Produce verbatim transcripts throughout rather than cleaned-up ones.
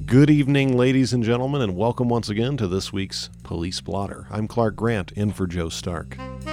Good evening, ladies and gentlemen, and welcome once again to this week's Police Blotter. I'm Clark Grant, in for Joe Stark.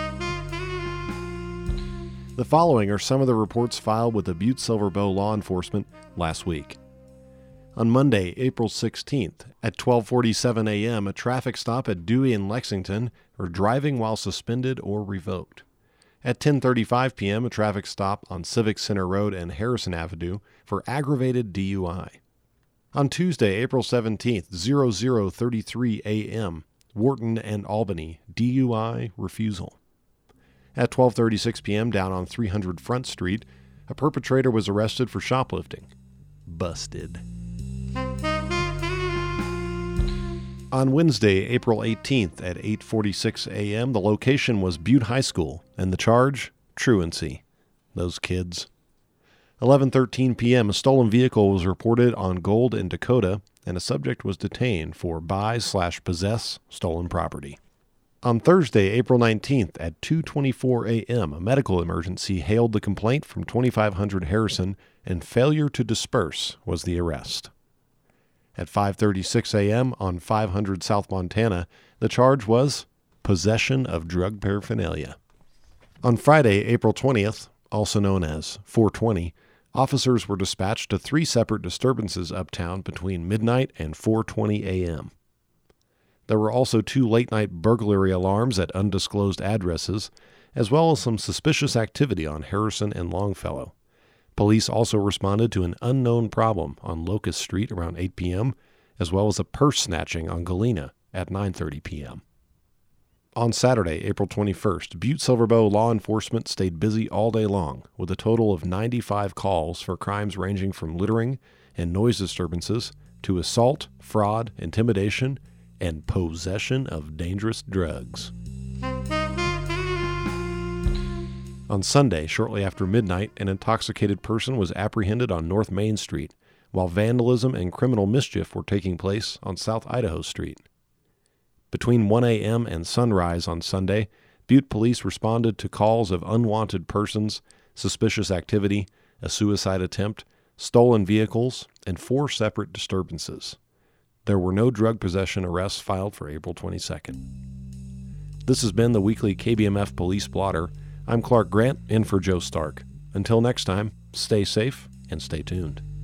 The following are some of the reports filed with the Butte-Silver Bow law enforcement last week. On Monday, April sixteenth, at twelve forty-seven a.m., a traffic stop at Dewey and Lexington for driving while suspended or revoked. At ten thirty-five p.m., a traffic stop on Civic Center Road and Harrison Avenue for aggravated D U I. On Tuesday, April seventeenth, zero zero thirty-three a.m., Wharton and Albany, D U I refusal. At twelve thirty-six p.m., down on three hundred Front Street, a perpetrator was arrested for shoplifting. Busted. On Wednesday, April eighteenth, at eight forty-six a.m., the location was Butte High School, and the charge, truancy. Those kids. eleven thirteen p.m., a stolen vehicle was reported on Gold in Dakota, and a subject was detained for buy slash possess stolen property. On Thursday, April nineteenth, at two twenty-four a.m., a medical emergency hailed the complaint from twenty-five hundred Harrison, and failure to disperse was the arrest. At five thirty-six a.m. on five hundred South Montana, the charge was possession of drug paraphernalia. On Friday, April twentieth, also known as four twenty, officers were dispatched to three separate disturbances uptown between midnight and four twenty a.m. There were also two late-night burglary alarms at undisclosed addresses, as well as some suspicious activity on Harrison and Longfellow. Police also responded to an unknown problem on Locust Street around eight p.m., as well as a purse snatching on Galena at nine thirty p.m. On Saturday, April twenty-first, Butte-Silver Bow law enforcement stayed busy all day long with a total of ninety-five calls for crimes ranging from littering and noise disturbances to assault, fraud, intimidation, and possession of dangerous drugs. On Sunday, shortly after midnight, an intoxicated person was apprehended on North Main Street, while vandalism and criminal mischief were taking place on South Idaho Street. Between one a.m. and sunrise on Sunday, Butte police responded to calls of unwanted persons, suspicious activity, a suicide attempt, stolen vehicles, and four separate disturbances. There were no drug possession arrests filed for April twenty-second. This has been the weekly K B M F Police Blotter. I'm Clark Grant, in for Joe Stark. Until next time, stay safe and stay tuned.